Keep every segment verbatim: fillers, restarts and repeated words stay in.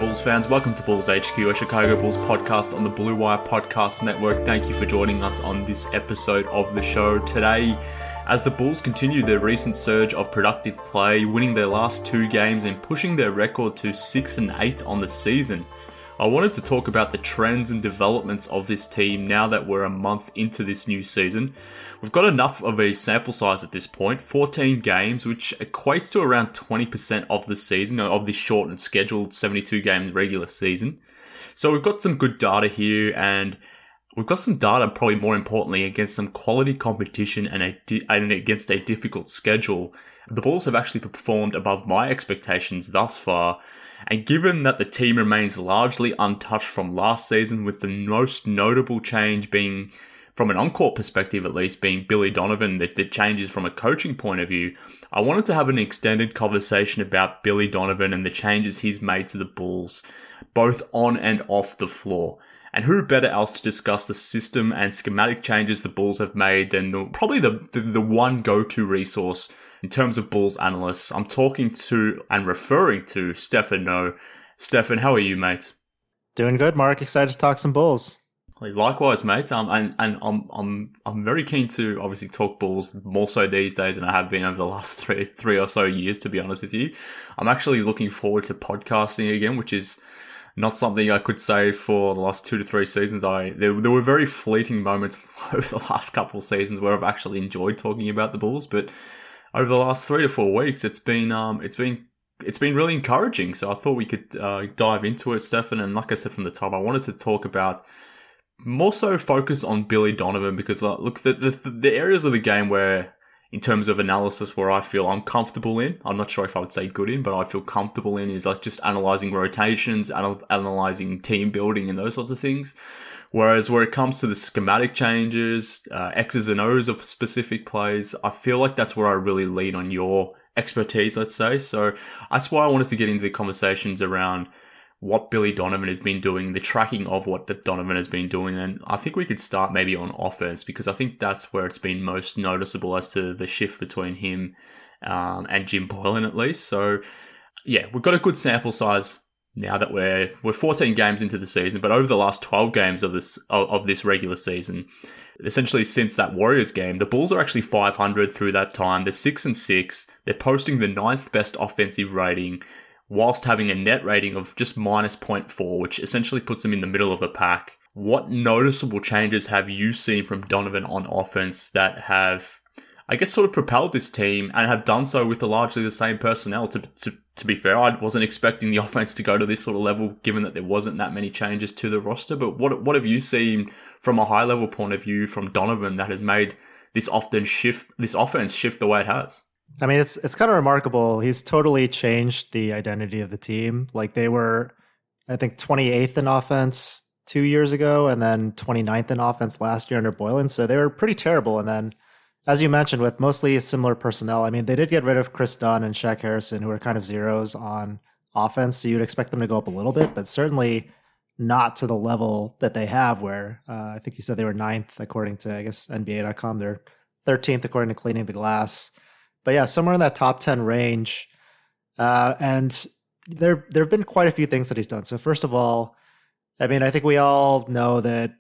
Bulls fans. Welcome to Bulls H Q, a Chicago Bulls podcast on the Blue Wire Podcast Network. Thank you for joining us on this episode of the show. Today, as the Bulls continue their recent surge of productive play, winning their last two games and pushing their record to six and eight on the season, I wanted to talk about the trends and developments of this team now that we're a month into this new season. We've got enough of a sample size at this point, fourteen games, which equates to around twenty percent of the season, of this short and scheduled seventy-two game regular season. So we've got some good data here, and we've got some data, probably more importantly, against some quality competition and, a di- and against a difficult schedule. The Bulls have actually performed above my expectations thus far. And given that the team remains largely untouched from last season, with the most notable change being, from an on-court perspective at least, being Billy Donovan, that the changes from a coaching point of view, I wanted to have an extended conversation about Billy Donovan and the changes he's made to the Bulls, both on and off the floor. And who better else to discuss the system and schematic changes the Bulls have made than the, probably the, the, the one go-to resource in terms of Bulls analysts. I'm talking to and referring to Stefan No. Stefan, how are you, mate? Doing good, Mark. Excited to talk some Bulls. Likewise, mate. Um, and and I'm I'm I'm very keen to obviously talk Bulls more so these days than I have been over the last three three or so years. To be honest with you, I'm actually looking forward to podcasting again, which is not something I could say for the last two to three seasons. I there, there were very fleeting moments over the last couple of seasons where I've actually enjoyed talking about the Bulls, but over the last three to four weeks, it's been um, it's been it's been really encouraging. So I thought we could uh, dive into it, Stefan. And like I said from the top, I wanted to talk about more so focus on Billy Donovan because look, the the, the areas of the game where, in terms of analysis, where I feel I'm comfortable in, I'm not sure if I would say good in, but I feel comfortable in is like just analyzing rotations, anal- analyzing team building, and those sorts of things. Whereas where it comes to the schematic changes, uh, X's and O's of specific plays, I feel like that's where I really lean on your expertise, let's say. So that's why I wanted to get into the conversations around what Billy Donovan has been doing, the tracking of what the Donovan has been doing. And I think we could start maybe on offense because I think that's where it's been most noticeable as to the shift between him um, and Jim Boylen at least. So yeah, we've got a good sample size now that we're we're fourteen games into the season, but over the last twelve games of this of, of this regular season, essentially since that Warriors game, the Bulls are actually five hundred through that time. They're six and six. They're posting the ninth best offensive rating, whilst having a net rating of just minus zero point four, which essentially puts them in the middle of the pack. What noticeable changes have you seen from Donovan on offense that have, I guess, sort of propelled this team and have done so with the largely the same personnel? To, to to be fair, I wasn't expecting the offense to go to this sort of level, given that there wasn't that many changes to the roster. But what what have you seen from a high level point of view from Donovan that has made this often shift, this offense shift the way it has? I mean, it's it's kind of remarkable. He's totally changed the identity of the team. Like they were, I think, twenty-eighth in offense two years ago, and then twenty-ninth in offense last year under Boylen. So they were pretty terrible, and then, as you mentioned, with mostly similar personnel. I mean, they did get rid of Chris Dunn and Shaq Harrison, who are kind of zeros on offense. So you'd expect them to go up a little bit, but certainly not to the level that they have where uh, I think you said they were ninth, according to, I guess, N B A dot com. They're thirteenth, according to Cleaning the Glass. But yeah, somewhere in that top ten range. Uh, and there, there have been quite a few things that he's done. So first of all, I mean, I think we all know that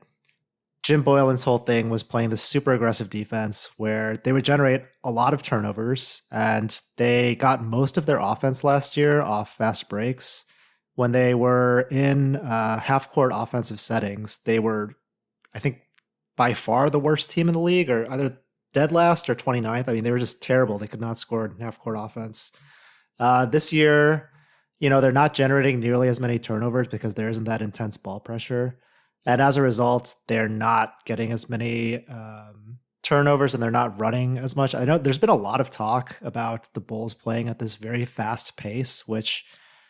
Jim Boylen's whole thing was playing this super aggressive defense where they would generate a lot of turnovers, and they got most of their offense last year off fast breaks. When they were in uh, half-court offensive settings, they were, I think, by far the worst team in the league, or either dead last or twenty-ninth. I mean, they were just terrible. They could not score in half-court offense. Uh, this year, you know, they're not generating nearly as many turnovers because there isn't that intense ball pressure. And as a result, they're not getting as many um, turnovers, and they're not running as much. I know there's been a lot of talk about the Bulls playing at this very fast pace, which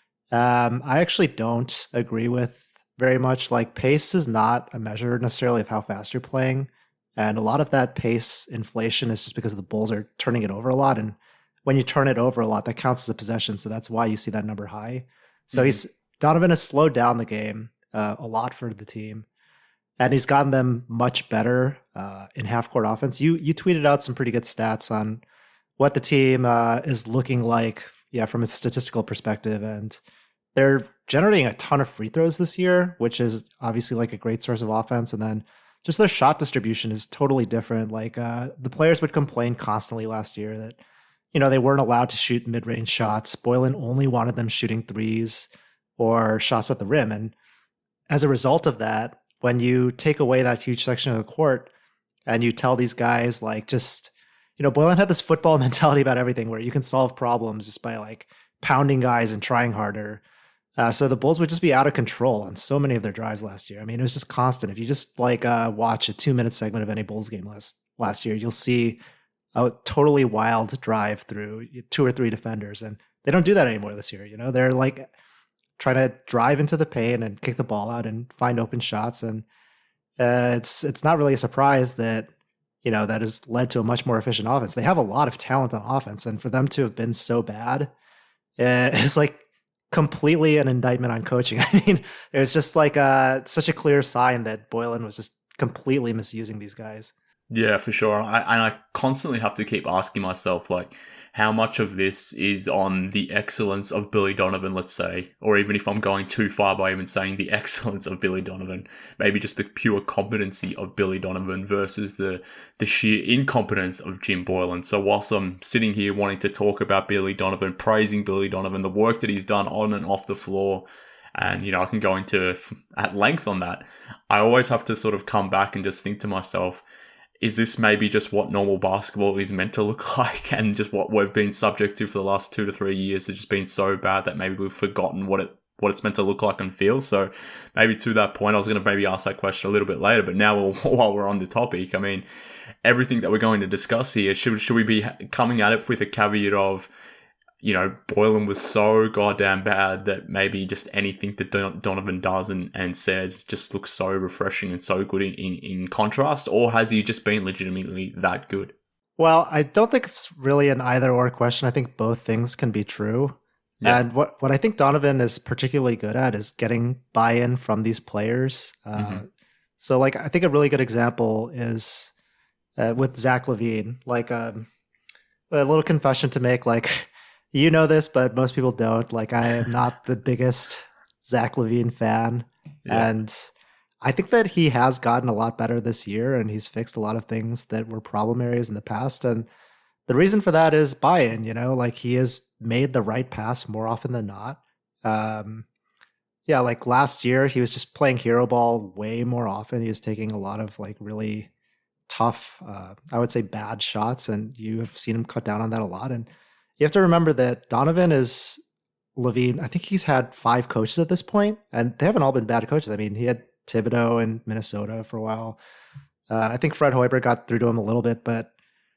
um, I actually don't agree with very much. Like, pace is not a measure necessarily of how fast you're playing. And a lot of that pace inflation is just because the Bulls are turning it over a lot. And when you turn it over a lot, that counts as a possession. So that's why you see that number high. So mm-hmm. he's Donovan has slowed down the game uh, a lot for the team. And he's gotten them much better uh, in half-court offense. You you tweeted out some pretty good stats on what the team uh, is looking like, yeah, from a statistical perspective. And they're generating a ton of free throws this year, which is obviously like a great source of offense. And then just their shot distribution is totally different. Like uh, the players would complain constantly last year that, you know, they weren't allowed to shoot mid-range shots. Boylen only wanted them shooting threes or shots at the rim. And as a result of that, when you take away that huge section of the court and you tell these guys like just, you know, Boylen had this football mentality about everything where you can solve problems just by like pounding guys and trying harder. Uh, so the Bulls would just be out of control on so many of their drives last year. I mean, it was just constant. If you just like uh, watch a two minute segment of any Bulls game last last year, you'll see a totally wild drive through two or three defenders, and they don't do that anymore this year. You know, they're like trying to drive into the paint and kick the ball out and find open shots, and uh, it's it's not really a surprise that you know that has led to a much more efficient offense. They have a lot of talent on offense, and for them to have been so bad uh, is like completely an indictment on coaching. I mean, it was just like uh, such a clear sign that Boylen was just completely misusing these guys. Yeah, for sure. I, and I constantly have to keep asking myself, like, how much of this is on the excellence of Billy Donovan, let's say, or even if I'm going too far by even saying the excellence of Billy Donovan, maybe just the pure competency of Billy Donovan versus the the sheer incompetence of Jim Boylen. So whilst I'm sitting here wanting to talk about Billy Donovan, praising Billy Donovan, the work that he's done on and off the floor, and, you know, I can go into at length on that, I always have to sort of come back and just think to myself, is this maybe just what normal basketball is meant to look like, and just what we've been subject to for the last two to three years has just been so bad that maybe we've forgotten what it what it's meant to look like and feel? So maybe to that point, I was going to maybe ask that question a little bit later, but now while we're on the topic, I mean, everything that we're going to discuss here, should should we be coming at it with a caveat of, you know, Boylen was so goddamn bad that maybe just anything that Don- Donovan does and, and says just looks so refreshing and so good in, in, in contrast? Or has he just been legitimately that good? Well, I don't think it's really an either or question. I think both things can be true. Yeah. And what, what I think Donovan is particularly good at is getting buy-in from these players. Uh, mm-hmm. So, like, I think a really good example is uh, with Zach LaVine. Like, um, a little confession to make, like, you know this, but most people don't. Like, I am not the biggest Zach LaVine fan. Yeah. And I think that he has gotten a lot better this year, and he's fixed a lot of things that were problem areas in the past. And the reason for that is buy-in, you know, like he has made the right pass more often than not. Um, yeah, like last year, he was just playing hero ball way more often. He was taking a lot of like really tough, uh, I would say bad shots, and you have seen him cut down on that a lot. And you have to remember that Donovan is LaVine. I think he's had five coaches at this point, and they haven't all been bad coaches. I mean, he had Thibodeau in Minnesota for a while. Uh, I think Fred Hoiberg got through to him a little bit, but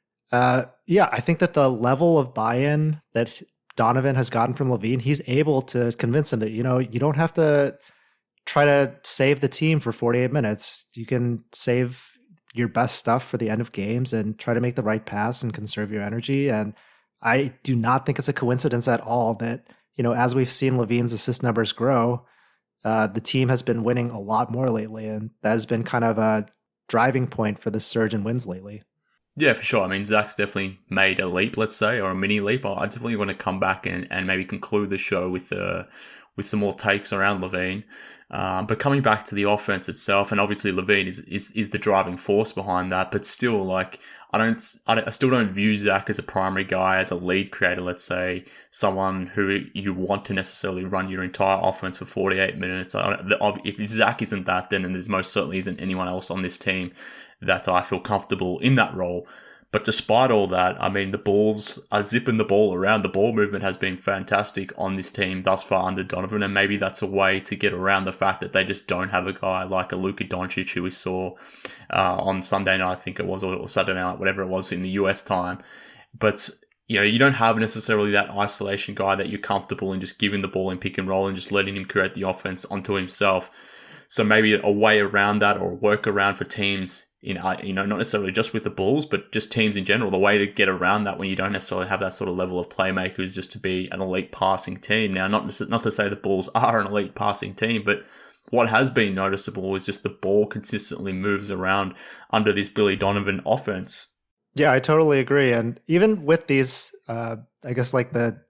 uh, yeah, I think that the level of buy-in that Donovan has gotten from LaVine, he's able to convince him that, you know, you don't have to try to save the team for forty-eight minutes. You can save your best stuff for the end of games and try to make the right pass and conserve your energy. And I do not think it's a coincidence at all that, you know, as we've seen LaVine's assist numbers grow, uh, the team has been winning a lot more lately. And that has been kind of a driving point for the surge in wins lately. Yeah, for sure. I mean, Zach's definitely made a leap, let's say, or a mini leap. I definitely want to come back and, and maybe conclude the show with uh, with some more takes around LaVine. Um, but coming back to the offense itself, and obviously LaVine is, is, is the driving force behind that, but still, like, I don't, I still don't view Zach as a primary guy, as a lead creator, let's say, someone who you want to necessarily run your entire offense for forty-eight minutes. If Zach isn't that, then there's most certainly isn't anyone else on this team that I feel comfortable in that role. But despite all that, I mean, the Bulls are zipping the ball around. The ball movement has been fantastic on this team thus far under Donovan, and maybe that's a way to get around the fact that they just don't have a guy like a Luka Doncic who we saw uh, on Sunday night, I think it was, or Saturday night, whatever it was in the U S time. But, you know, you don't have necessarily that isolation guy that you're comfortable in just giving the ball in pick and roll and just letting him create the offense onto himself. So maybe a way around that, or a workaround for teams in, you know, not necessarily just with the Bulls, but just teams in general, the way to get around that when you don't necessarily have that sort of level of playmaker is just to be an elite passing team. Now, not not to say the Bulls are an elite passing team, but what has been noticeable is just the ball consistently moves around under this Billy Donovan offense. Yeah, I totally agree. And even with these, uh, I guess like the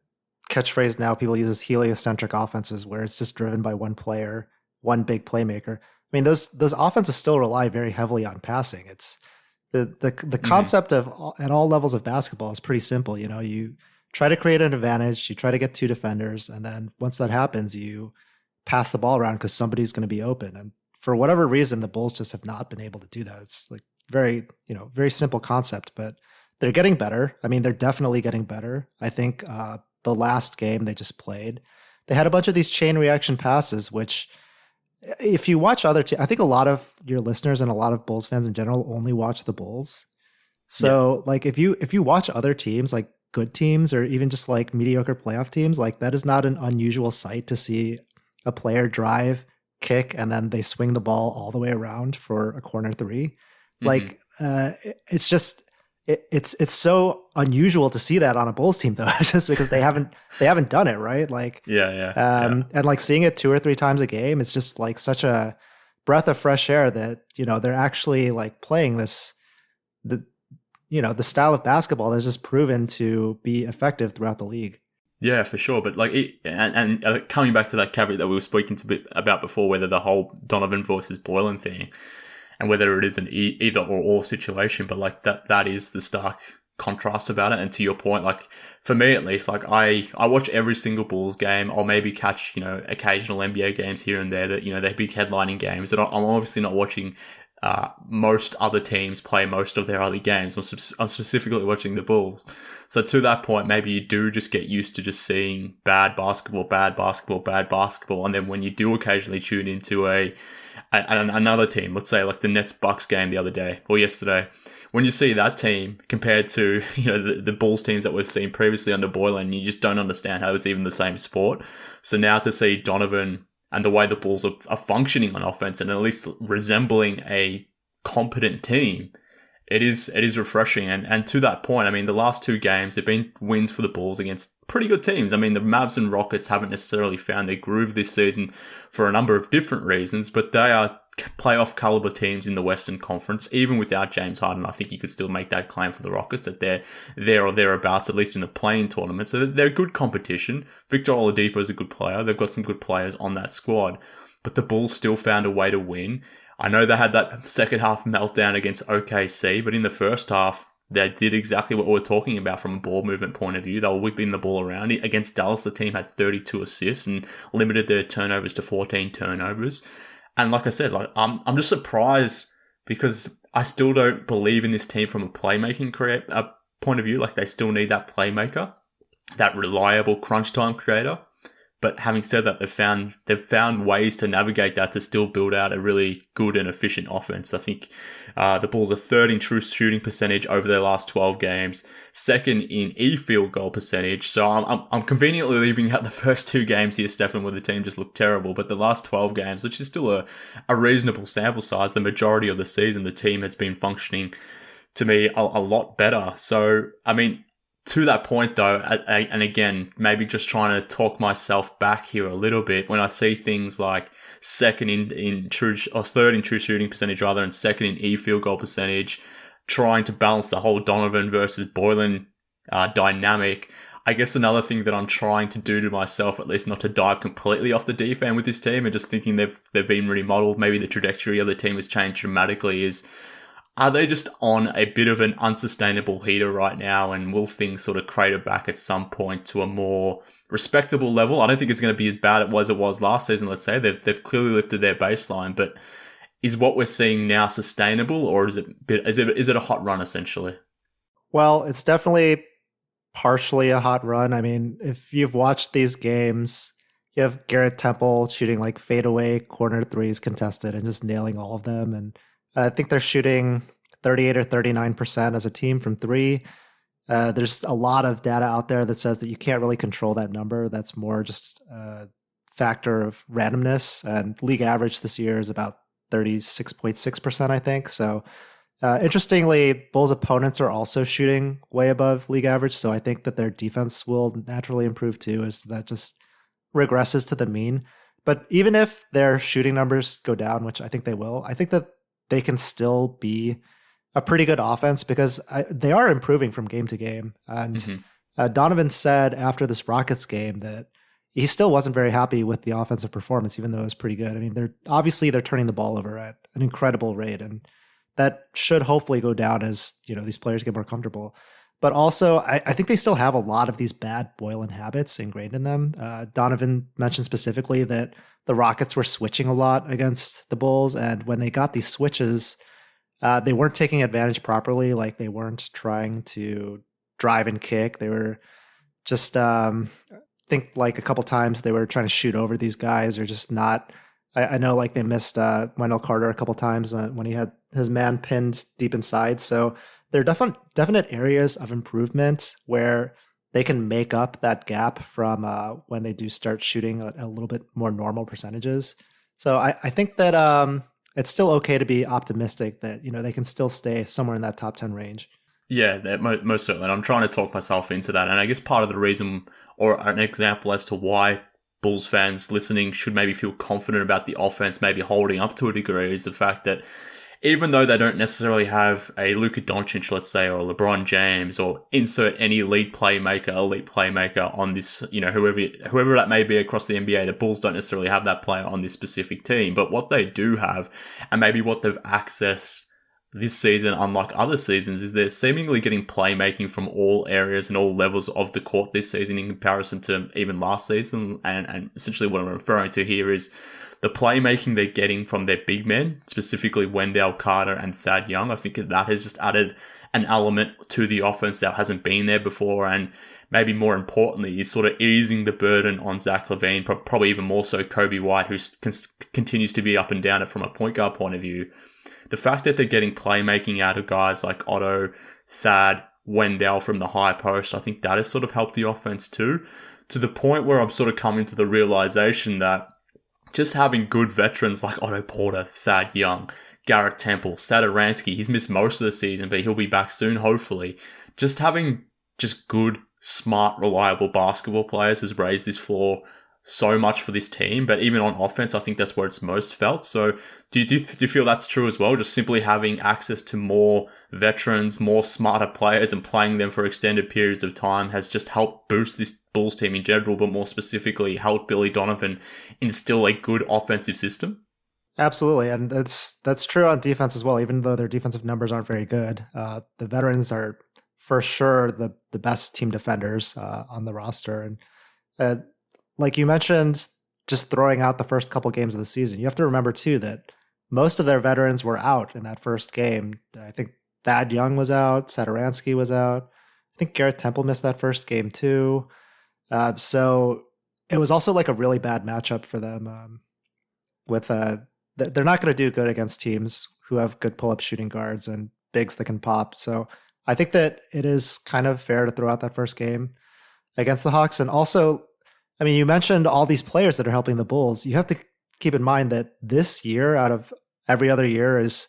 catchphrase now people use is heliocentric offenses, where it's just driven by one player, one big playmaker. I mean, those those offenses still rely very heavily on passing. It's the the the concept mm-hmm. of all, at all levels of basketball is pretty simple. You know, you try to create an advantage, you try to get two defenders, and then once that happens, you pass the ball around because somebody's going to be open. And for whatever reason, the Bulls just have not been able to do that. It's like very, you know, very simple concept, but they're getting better. I mean, they're definitely getting better. I think uh, the last game they just played, they had a bunch of these chain reaction passes, which if you watch other teams, I think a lot of your listeners and a lot of Bulls fans in general only watch the Bulls. So yeah. like if you if you watch other teams, like good teams or even just like mediocre playoff teams, like that is not an unusual sight to see a player drive, kick, and then they swing the ball all the way around for a corner three. Mm-hmm. Like uh, it's just it, it's it's so unusual to see that on a Bulls team though, just because they haven't they haven't done it, right? Like yeah, yeah, um, yeah. And like seeing it two or three times a game, it's just like such a breath of fresh air that, you know, they're actually like playing this the you know the style of basketball that's just proven to be effective throughout the league. Yeah, for sure. But like, it, and, and coming back to that caveat that we were speaking to bit about before, whether the whole Donovan versus Boylen thing, and whether it is an e- either or or situation, but like that that is the stark contrast about it. And to your point, like for me at least, like I I watch every single Bulls game. I'll maybe catch you know occasional N B A games here and there that you know they're big headlining games. And I'm obviously not watching uh, most other teams play most of their other games. I'm, sp- I'm specifically watching the Bulls. So to that point, maybe you do just get used to just seeing bad basketball, bad basketball, bad basketball. And then when you do occasionally tune into a, a another team, let's say like the Nets Bucks game the other day or yesterday, when you see that team compared to you know the, the Bulls teams that we've seen previously under Boylen, you just don't understand how it's even the same sport. So now to see Donovan and the way the Bulls are, are functioning on offense and at least resembling a competent team, it is it is refreshing. And and to that point, I mean, the last two games have been wins for the Bulls against pretty good teams. I mean, the Mavs and Rockets haven't necessarily found their groove this season for a number of different reasons, but they are playoff caliber teams in the Western Conference. Even without James Harden, I think you could still make that claim for the Rockets that they're there or thereabouts, at least in a play-in tournament. So they're good competition. Victor Oladipo is a good player. They've got some good players on that squad, but the Bulls still found a way to win. I know they had that second half meltdown against O K C, but in the first half, they did exactly what we we're talking about from a ball movement point of view. They were whipping the ball around. Against Dallas, the team had thirty-two assists and limited their turnovers to fourteen turnovers. And like I said, like I'm I'm just surprised because I still don't believe in this team from a playmaking create, uh, point of view. Like they still need that playmaker, that reliable crunch time creator. But having said that, they've found they've found ways to navigate that to still build out a really good and efficient offense. I think uh, the Bulls are third in true shooting percentage over their last twelve games, second in e-field goal percentage. So I'm, I'm I'm conveniently leaving out the first two games here, Stefan, where the team just looked terrible. But the last twelve games, which is still a, a reasonable sample size, the majority of the season, the team has been functioning, to me, a, a lot better. So, I mean, to that point, though, and again, maybe just trying to talk myself back here a little bit, when I see things like second in, in true, or third in true shooting percentage rather, and second in e-field goal percentage, trying to balance the whole Donovan versus Boylen uh, dynamic, I guess another thing that I'm trying to do to myself, at least not to dive completely off the deep end with this team and just thinking they've they've been remodeled, maybe the trajectory of the team has changed dramatically, is are they just on a bit of an unsustainable heater right now, and will things sort of crater back at some point to a more respectable level? I don't think it's going to be as bad as it was last season, let's say. They've, they've clearly lifted their baseline, but is what we're seeing now sustainable, or is it, is it, is it a hot run, essentially? Well, it's definitely partially a hot run. I mean, if you've watched these games, you have Garrett Temple shooting like fadeaway corner threes contested and just nailing all of them, and I think they're shooting thirty-eight or thirty-nine percent as a team from three. Uh, there's a lot of data out there that says that you can't really control that number. That's more just a factor of randomness. And league average this year is about thirty-six point six percent, I think. So uh, interestingly, Bulls opponents are also shooting way above league average. So I think that their defense will naturally improve too, as that just regresses to the mean. But even if their shooting numbers go down, which I think they will, I think that they can still be a pretty good offense because I, they are improving from game to game. And mm-hmm. Uh, Donovan said after this Rockets game that he still wasn't very happy with the offensive performance, even though it was pretty good. I mean, they're obviously they're turning the ball over at an incredible rate, and that should hopefully go down as, you know, these players get more comfortable. But also, I, I think they still have a lot of these bad Boylen habits ingrained in them. Uh, Donovan mentioned specifically that the Rockets were switching a lot against the Bulls, and when they got these switches, uh, they weren't taking advantage properly. Like, they weren't trying to drive and kick. They were just, um, I think like a couple times they were trying to shoot over these guys, or just not. I, I know like they missed uh, Wendell Carter a couple times uh, when he had his man pinned deep inside. So there are definite definite areas of improvement where they can make up that gap from uh, when they do start shooting a, a little bit more normal percentages. So I, I think that um, it's still okay to be optimistic that, you know, they can still stay somewhere in that top ten range. Yeah, that, most certainly. And I'm trying to talk myself into that. And I guess part of the reason, or an example as to why Bulls fans listening should maybe feel confident about the offense maybe holding up to a degree, is the fact that even though they don't necessarily have a Luka Doncic, let's say, or a LeBron James, or insert any elite playmaker, elite playmaker on this, you know, whoever whoever that may be across the N B A, the Bulls don't necessarily have that player on this specific team. But what they do have, and maybe what they've accessed this season, unlike other seasons, is they're seemingly getting playmaking from all areas and all levels of the court this season in comparison to even last season. And, and essentially what I'm referring to here is the playmaking they're getting from their big men, specifically Wendell Carter and Thad Young. I think that has just added an element to the offense that hasn't been there before. And maybe more importantly, is sort of easing the burden on Zach LaVine, probably even more so Kobe White, who continues to be up and down from a point guard point of view. The fact that they're getting playmaking out of guys like Otto, Thad, Wendell from the high post, I think that has sort of helped the offense too, to the point where I'm sort of coming to the realization that just having good veterans like Otto Porter, Thad Young, Garrett Temple, Satoransky, he's missed most of the season, but he'll be back soon, hopefully. Just having just good, smart, reliable basketball players has raised this floor so much for this team. But even on offense, I think that's where it's most felt. So do you, do you, do you feel that's true as well? Just simply having access to more veterans, more smarter players, and playing them for extended periods of time has just helped boost this Bulls team in general, but more specifically helped Billy Donovan instill a good offensive system? Absolutely. And that's that's true on defense as well, even though their defensive numbers aren't very good. Uh, the veterans are for sure the, the best team defenders uh, on the roster. And uh, like you mentioned, just throwing out the first couple games of the season, you have to remember too that most of their veterans were out in that first game. I think Thad Young was out, Satoransky was out. I think Garrett Temple missed that first game too. Uh, so it was also like a really bad matchup for them. Um, with uh, th- they're not going to do good against teams who have good pull-up shooting guards and bigs that can pop. So I think that it is kind of fair to throw out that first game against the Hawks. And also, I mean, you mentioned all these players that are helping the Bulls. You have to keep in mind that this year, out of every other year, is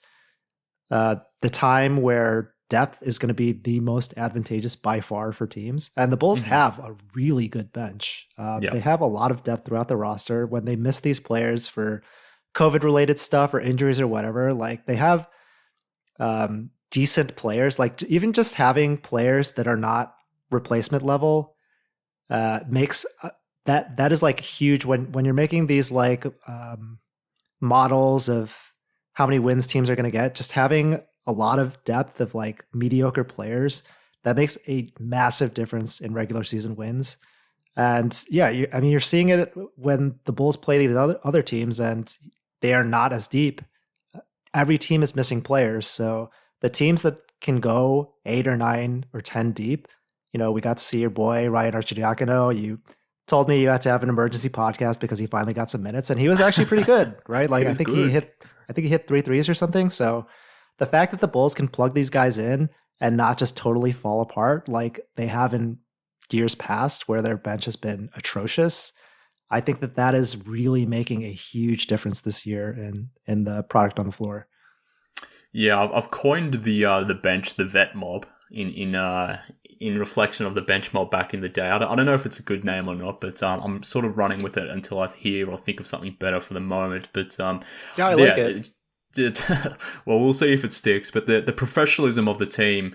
uh, the time where depth is going to be the most advantageous by far for teams. And the Bulls mm-hmm. have a really good bench. Uh, yep. They have a lot of depth throughout the roster. When they miss these players for COVID-related stuff or injuries or whatever, like they have um, decent players. Like even just having players that are not replacement level uh, makes uh, that that is like huge when when you're making these like um, models of how many wins teams are going to get. Just having a lot of depth of like mediocre players, that makes a massive difference in regular season wins. And yeah, you, I mean, you're seeing it when the Bulls play these other other teams and they are not as deep. Every team is missing players, so the teams that can go eight or nine or ten deep, you know, we got to see your boy Ryan Arcidiacono. You told me you had to have an emergency podcast because he finally got some minutes, and he was actually pretty good, right? Like I think good. he hit, I think he hit three threes or something. So the fact that the Bulls can plug these guys in and not just totally fall apart like they have in years past, where their bench has been atrocious, I think that that is really making a huge difference this year in in the product on the floor. Yeah, I've coined the uh, the bench the vet mob in in uh, in reflection of the bench mob back in the day. I don't, I don't know if it's a good name or not, but um, I'm sort of running with it until I hear or think of something better for the moment. But um, yeah, I like yeah, it. it, it well, we'll see if it sticks. But the the professionalism of the team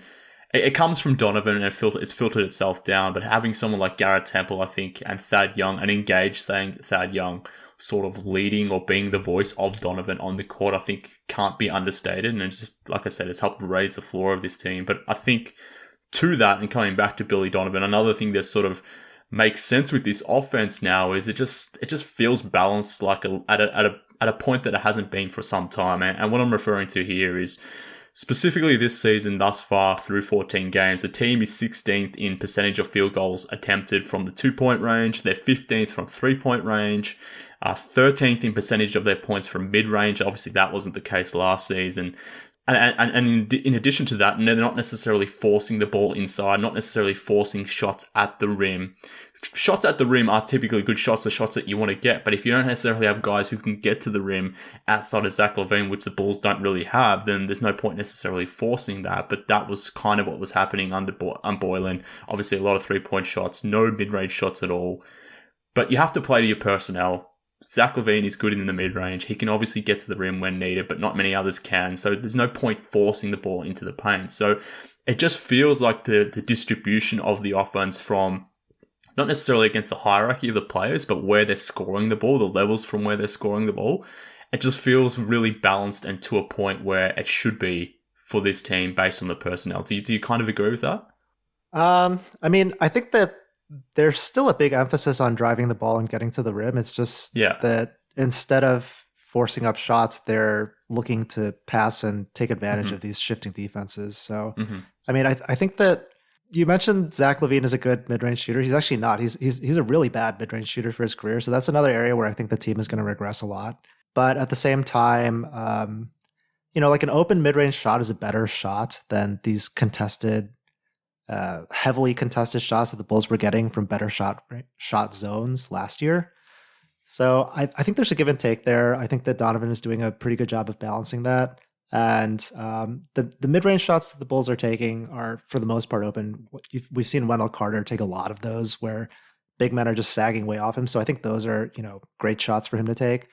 it, it comes from Donovan and it filter, it's filtered itself down. But having someone like Garrett Temple, I think, and Thad Young, an engaged thing, Thad Young, sort of leading or being the voice of Donovan on the court, I think can't be understated. And it's just, like I said, it's helped raise the floor of this team. But I think to that, and coming back to Billy Donovan, another thing that sort of makes sense with this offense now is it just it just feels balanced, like a, at a at a at a point that it hasn't been for some time. And, and what I'm referring to here is specifically this season thus far through fourteen games, the team is sixteenth in percentage of field goals attempted from the two-point range. They're fifteenth from three-point range, uh, thirteenth in percentage of their points from mid-range. Obviously, that wasn't the case last season. And, and, and in, in addition to that, they're not necessarily forcing the ball inside, not necessarily forcing shots at the rim. Shots at the rim are typically good shots, the shots that you want to get. But if you don't necessarily have guys who can get to the rim outside of Zach LaVine, which the Bulls don't really have, then there's no point necessarily forcing that. But that was kind of what was happening under, under Boylen. Obviously, a lot of three-point shots, no mid-range shots at all. But you have to play to your personnel. Zach LaVine is good in the mid-range. He can obviously get to the rim when needed, but not many others can. So there's no point forcing the ball into the paint. So it just feels like the, the distribution of the offense from not necessarily against the hierarchy of the players, but where they're scoring the ball, the levels from where they're scoring the ball, it just feels really balanced and to a point where it should be for this team based on the personnel. Do you, do you kind of agree with that? Um, I mean, I think that there's still a big emphasis on driving the ball and getting to the rim. It's just yeah. that instead of forcing up shots, they're looking to pass and take advantage mm-hmm. of these shifting defenses. So, mm-hmm. I mean, I, I think that you mentioned Zach LaVine is a good mid-range shooter. He's actually not. He's he's he's a really bad mid-range shooter for his career. So that's another area where I think the team is going to regress a lot. But at the same time, um, you know, like an open mid-range shot is a better shot than these contested, uh, heavily contested shots that the Bulls were getting from better shot shot zones last year. So I, I think there's a give and take there. I think that Donovan is doing a pretty good job of balancing that. And um, the the mid range shots that the Bulls are taking are for the most part open. You've, we've seen Wendell Carter take a lot of those where big men are just sagging way off him. So I think those are, you know, great shots for him to take.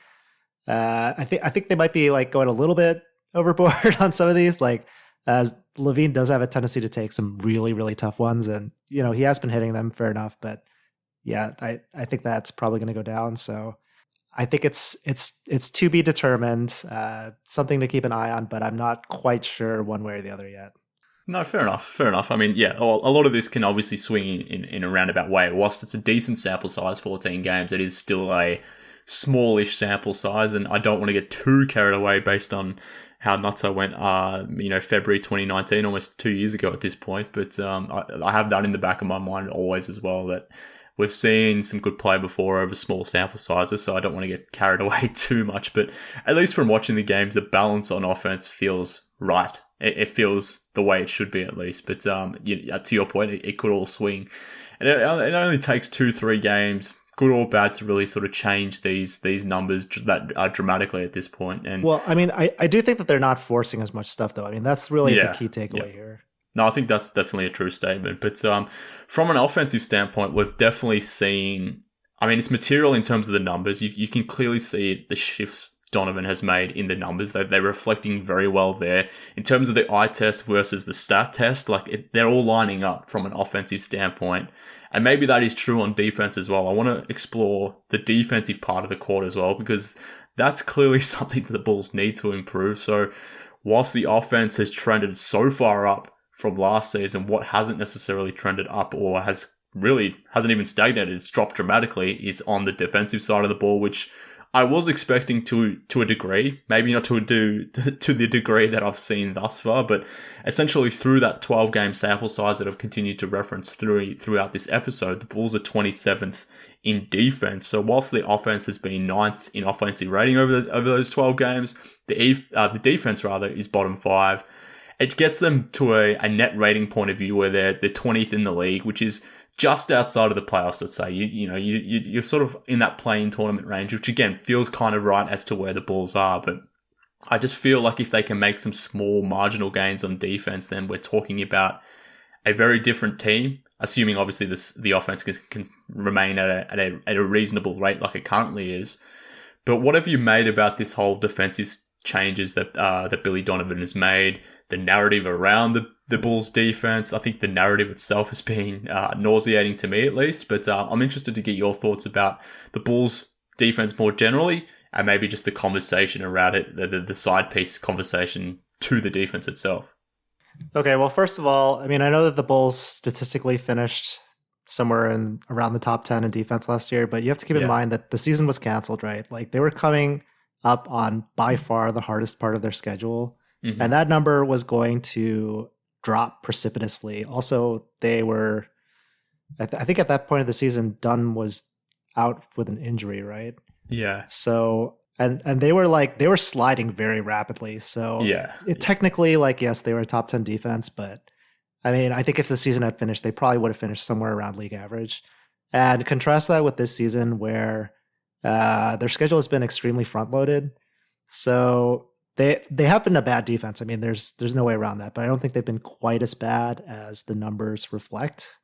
Uh, I think I think they might be like going a little bit overboard on some of these. Like as LaVine does have a tendency to take some really really tough ones, and you know he has been hitting them, fair enough. But yeah, I I think that's probably going to go down. So. I think it's it's it's to be determined, uh, something to keep an eye on, but I'm not quite sure one way or the other yet. No, fair enough, fair enough. I mean, yeah, a lot of this can obviously swing in, in a roundabout way. Whilst it's a decent sample size, fourteen games, it is still a smallish sample size, and I don't want to get too carried away based on how nuts I went, uh, you know, February twenty nineteen, almost two years ago at this point. But um, I, I have that in the back of my mind always as well, that we've seen some good play before over small sample sizes, so I don't want to get carried away too much. But at least from watching the games, the balance on offense feels right. It, it feels the way it should be, at least. But um, you, to your point, it, it could all swing. And it, it only takes two, three games, good or bad, to really sort of change these these numbers that are dramatically at this point. And well, I mean, I, I do think that they're not forcing as much stuff, though. I mean, that's really yeah, the key takeaway yeah. here. No, I think that's definitely a true statement. But um, from an offensive standpoint, we've definitely seen, I mean, it's material in terms of the numbers. You, you can clearly see it, the shifts Donovan has made in the numbers. They, they're reflecting very well there. In terms of the eye test versus the stat test, like it, they're all lining up from an offensive standpoint. And maybe that is true on defense as well. I want to explore the defensive part of the court as well, because that's clearly something that the Bulls need to improve. So whilst the offense has trended so far up from last season, what hasn't necessarily trended up or has really hasn't even stagnated, it's dropped dramatically, is on the defensive side of the ball, which I was expecting to to a degree, maybe not to a do to the degree that I've seen thus far, but essentially through that twelve game sample size that I've continued to reference through throughout this episode, the Bulls are twenty-seventh in defense. So whilst the offense has been ninth in offensive rating over the, over those twelve games, the uh, the defense rather is bottom five. It gets them to a, a net rating point of view where they're they're twentieth in the league, which is just outside of the playoffs. Let's say you you know you, you you're sort of in that play-in tournament range, which again feels kind of right as to where the Bulls are. But I just feel like if they can make some small marginal gains on defense, then we're talking about a very different team. Assuming obviously this the offense can, can remain at a, at a at a reasonable rate like it currently is. But what have you made about this whole defensive changes that uh, that Billy Donovan has made, the narrative around the, the Bulls defense. I think the narrative itself has been uh, nauseating to me at least, but uh, I'm interested to get your thoughts about the Bulls defense more generally, and maybe just the conversation around it, the, the, the side piece conversation to the defense itself. Okay, well, first of all, I mean, I know that the Bulls statistically finished somewhere in around the top ten in defense last year, but you have to keep yeah. in mind that the season was canceled, right? Like they were coming up on by far the hardest part of their schedule, mm-hmm. and that number was going to drop precipitously. Also, they were, I, th- I think at that point of the season, Dunn was out with an injury, right? Yeah. So, and and they were like, they were sliding very rapidly. So yeah, it, technically, like, yes, they were a top ten defense, but I mean, I think if the season had finished, they probably would have finished somewhere around league average. And contrast that with this season where uh, their schedule has been extremely front loaded. So they they have been a bad defense. I mean, there's there's no way around that, but I don't think they've been quite as bad as the numbers reflect.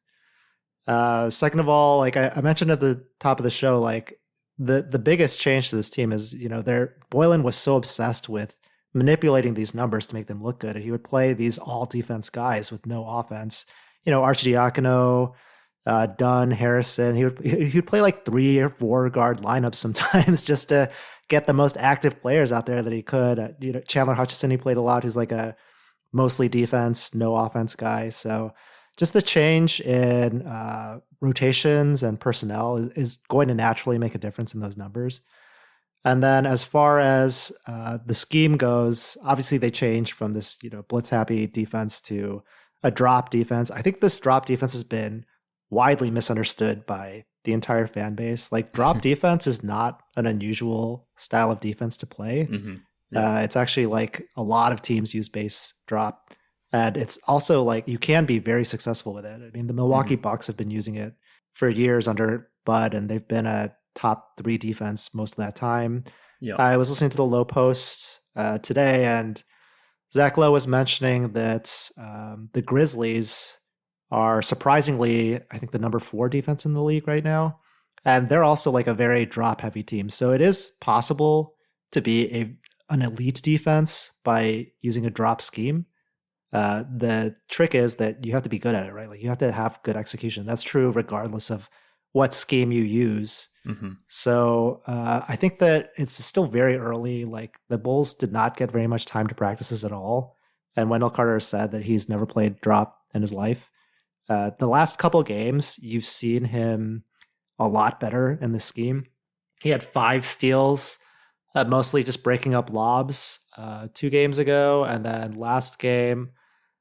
Uh, second of all, like I, I mentioned at the top of the show, like the the biggest change to this team is, you know, their Boylen was so obsessed with manipulating these numbers to make them look good. He would play these all defense guys with no offense. You know, Arcidiacono, uh, Dunn, Harrison. He would he would play like three or four guard lineups sometimes just to get the most active players out there that he could. Uh, you know, Chandler Hutchison, he played a lot. Who's like a mostly defense, no offense guy. So just the change in uh, rotations and personnel is, is going to naturally make a difference in those numbers. And then as far as uh, the scheme goes, obviously they changed from this, you know, blitz happy defense to a drop defense. I think this drop defense has been widely misunderstood by the entire fan base. Like drop defense is not an unusual style of defense to play. Mm-hmm. Yeah. Uh, it's actually like a lot of teams use base drop. And it's also like you can be very successful with it. I mean, the Milwaukee mm-hmm. Bucks have been using it for years under Bud, and they've been a top three defense most of that time. Yeah. I was listening to the Low Post uh, today, and Zach Lowe was mentioning that um, the Grizzlies are surprisingly, I think, the number four defense in the league right now. And they're also like a very drop heavy team. So it is possible to be a an elite defense by using a drop scheme. Uh, the trick is that you have to be good at it, right? Like you have to have good execution. That's true regardless of what scheme you use. Mm-hmm. So uh, I think that it's still very early. Like the Bulls did not get very much time to practice this at all. And Wendell Carter said that he's never played drop in his life. Uh, the last couple games, you've seen him a lot better in the scheme. He had five steals, uh, mostly just breaking up lobs uh, two games ago. And then last game,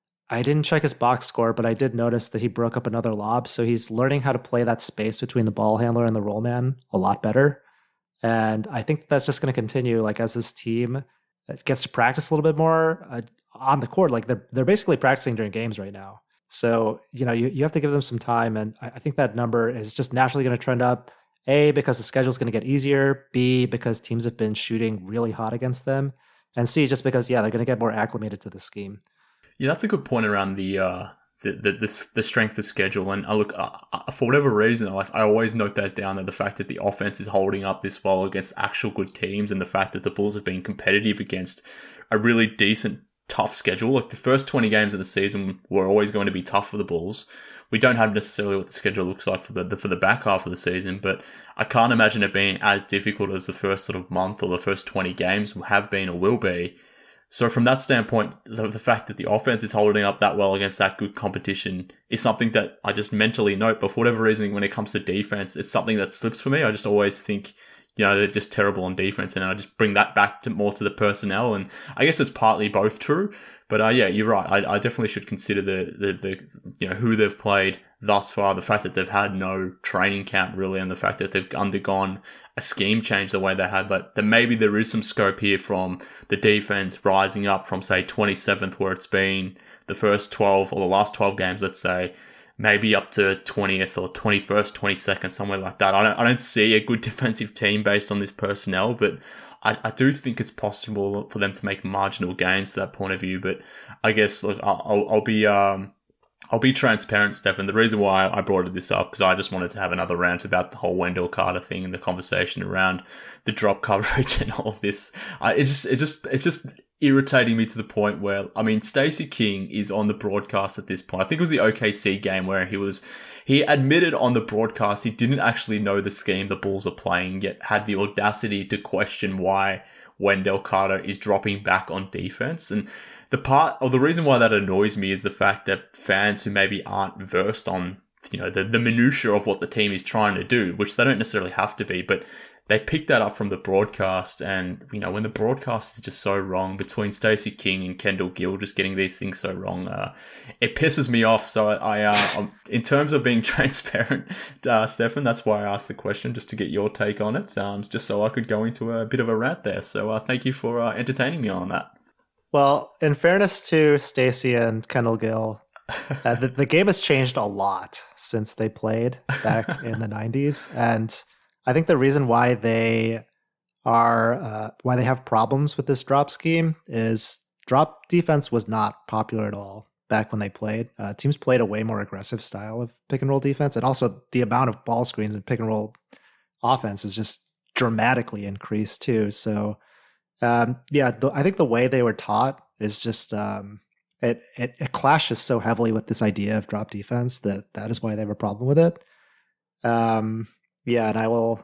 I didn't check his box score, but I did notice that he broke up another lob. So he's learning how to play that space between the ball handler and the roll man a lot better. And I think that's just going to continue. Like as this team gets to practice a little bit more uh, on the court, like they're, they're basically practicing during games right now. So, you know, you, you have to give them some time. And I, I think that number is just naturally going to trend up. A, because the schedule is going to get easier. B, because teams have been shooting really hot against them. And C, just because, yeah, they're going to get more acclimated to the scheme. Yeah, that's a good point around the uh, the, the the the strength of schedule. And I look uh, for whatever reason, I like I always note that down, that the fact that the offense is holding up this well against actual good teams, and the fact that the Bulls have been competitive against a really decent, tough schedule. Like the first twenty games of the season were always going to be tough for the Bulls. We don't have necessarily what the schedule looks like for the, the for the back half of the season, but I can't imagine it being as difficult as the first sort of month or the first twenty games have been or will be. So from that standpoint, the, the fact that the offense is holding up that well against that good competition is something that I just mentally note. But for whatever reason, when it comes to defense, it's something that slips for me. I just always think, you know, they're just terrible on defense, and I just bring that back to more to the personnel. And I guess it's partly both true. But uh, yeah, you're right. I, I definitely should consider the, the, the, you know, who they've played thus far, the fact that they've had no training camp really, and the fact that they've undergone a scheme change the way they had. But that maybe there is some scope here from the defense rising up from, say, twenty-seventh, where it's been the first twelve or the last twelve games, let's say, maybe up to twentieth or twenty-first, twenty-second, somewhere like that. I don't, I don't see a good defensive team based on this personnel, but I, I do think it's possible for them to make marginal gains to that point of view. But I guess, look, I'll, I'll be um, I'll be transparent, Stefan. The reason why I brought this up, because I just wanted to have another rant about the whole Wendell Carter thing and the conversation around the drop coverage and all of this. I, it's just, it's just, it's just irritating me to the point where, I mean, Stacey King is on the broadcast at this point. I think it was the O K C game where he was, he admitted on the broadcast he didn't actually know the scheme the Bulls are playing, yet had the audacity to question why Wendell Carter is dropping back on defense. And the part, or the reason why that annoys me is the fact that fans who maybe aren't versed on, you know, the, the minutiae of what the team is trying to do, which they don't necessarily have to be, but they pick that up from the broadcast. And, you know, when the broadcast is just so wrong between Stacey King and Kendall Gill just getting these things so wrong, uh, it pisses me off. So I, uh, I'm, in terms of being transparent, uh, Stefan, that's why I asked the question, just to get your take on it, um, just so I could go into a bit of a rant there. So uh, thank you for uh, entertaining me on that. Well, in fairness to Stacey and Kendall Gill, uh, the, the game has changed a lot since they played back in the nineties. And I think the reason why they are, uh, why they have problems with this drop scheme is drop defense was not popular at all back when they played. Uh, teams played a way more aggressive style of pick and roll defense. And also the amount of ball screens and pick and roll offense is just dramatically increased too. So Um, yeah, the, I think the way they were taught is just um, it, it it clashes so heavily with this idea of drop defense that that is why they have a problem with it. Um, yeah, and I will,